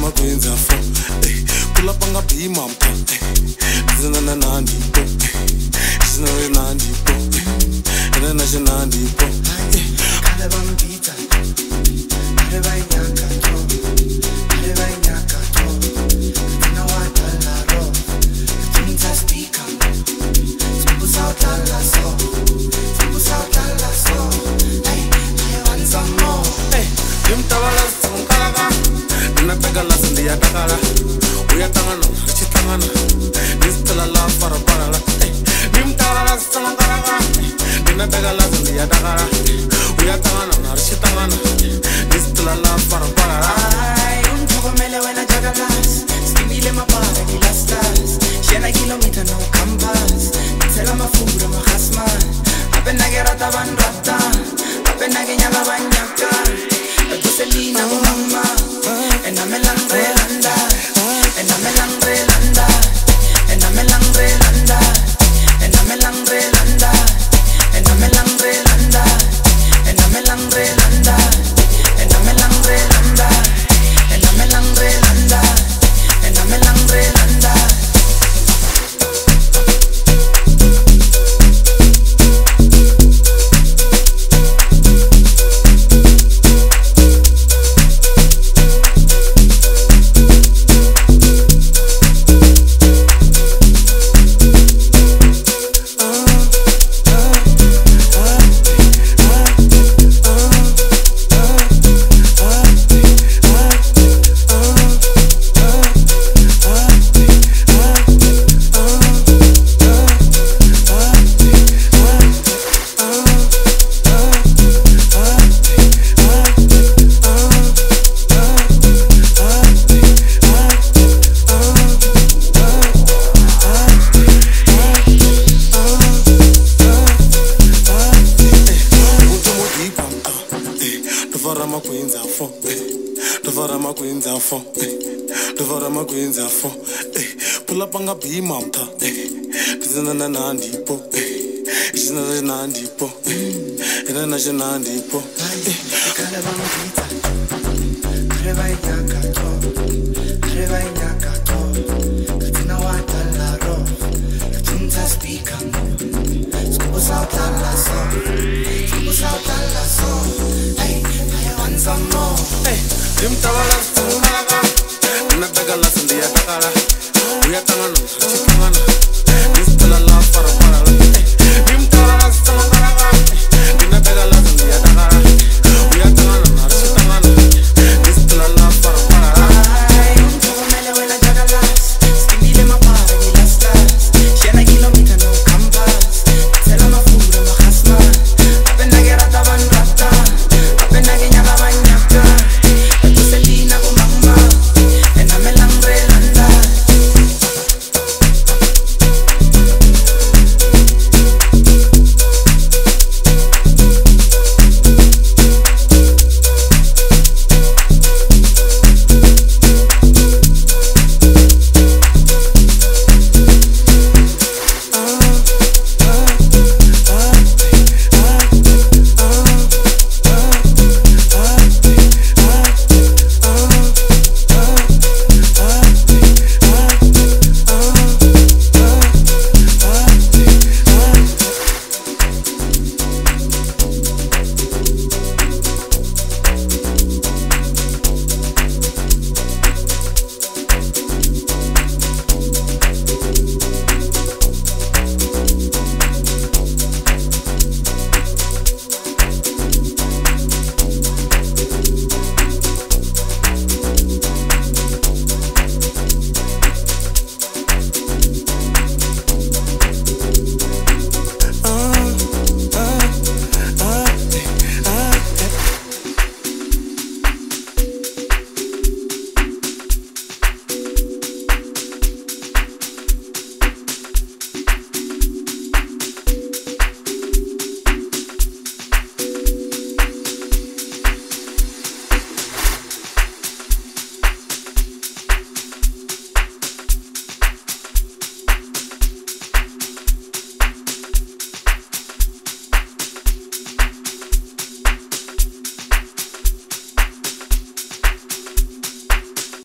makwenza fo pull up anga bima mpa zina na nandi po zina na nandi po na na nandi po kala bambita kale banyaka to na watala ro tinta speaker Sautala so hey I want some more hey yimtawala sungalaga nina tagala sindiya takala uya tangana chitangana nistala la para para hey yimtawala sungalaga nina tagala sindiya takala uya tangana chitangana nistala la para para ay umthokomele wena jagalas skimile mapara dilastas shena kilometer no compass Tell my food, I'm a hasman. I've been a get out of one rata. I've been a get out of one yaka. A Jocelyn, I'm a mama. And I'm a Langrelanda. And I'm a Langrelanda. And I'm a Langrelanda. And I'm a Langrelanda. And I'm a Langrelanda. And I'm a Langrelanda. And I'm a Langrelanda. And I'm a Langrelanda. And I'm a Langrelanda. Pull up anga bima mta zina na nandi po zina na nandi po ina na nandi po kala bambita kale banyaka to katina watala ro tinta speaker skubo sautala so hey I want some more hey yimtawala sungalaga nina tagala sindiya takala